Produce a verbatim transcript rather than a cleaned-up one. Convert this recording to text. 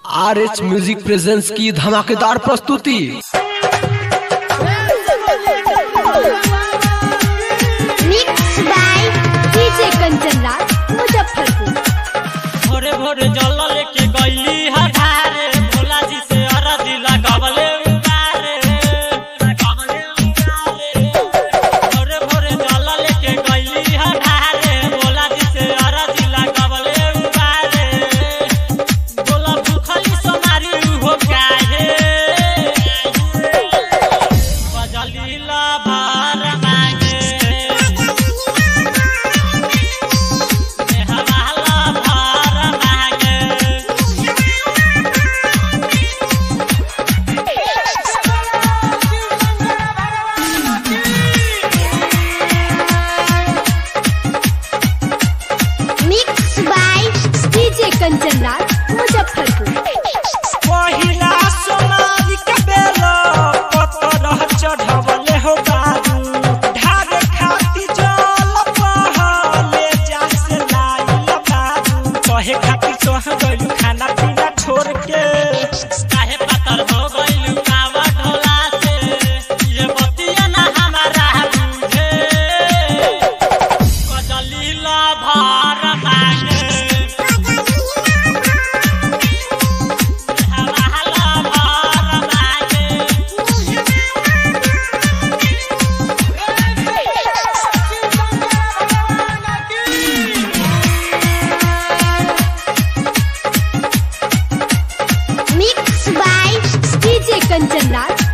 R H music presents की धमाकेदार प्रस्तुति। Mix by DJ Kanchan Raj Muzaffarpur. भोरे भोरे जल लेके गईली हठारे भोला जी से अरजी लगवले उतारे लगवले उतारे। भोरे भोरे जल लेके गईली हठारे भोला जी से अरजी लगवले उतारे। बोला भूखली सोनारी हो काहे बजली ला भार मांगे कंचन राज मुजफ्फरपुर। पहिला सोनारी के बेला पत्थर चढ़वले हो बाबू ढारे खाती जल पहले जा से लाइल बाबू कहे खाती सोह गइलू खाना पीना छोड़ के काहे पत्थर हो गइलू कावा ढोला से ये बतिया ना हमारा बुझे कजली ला भार मांगे mix by DJ Kanchan Raj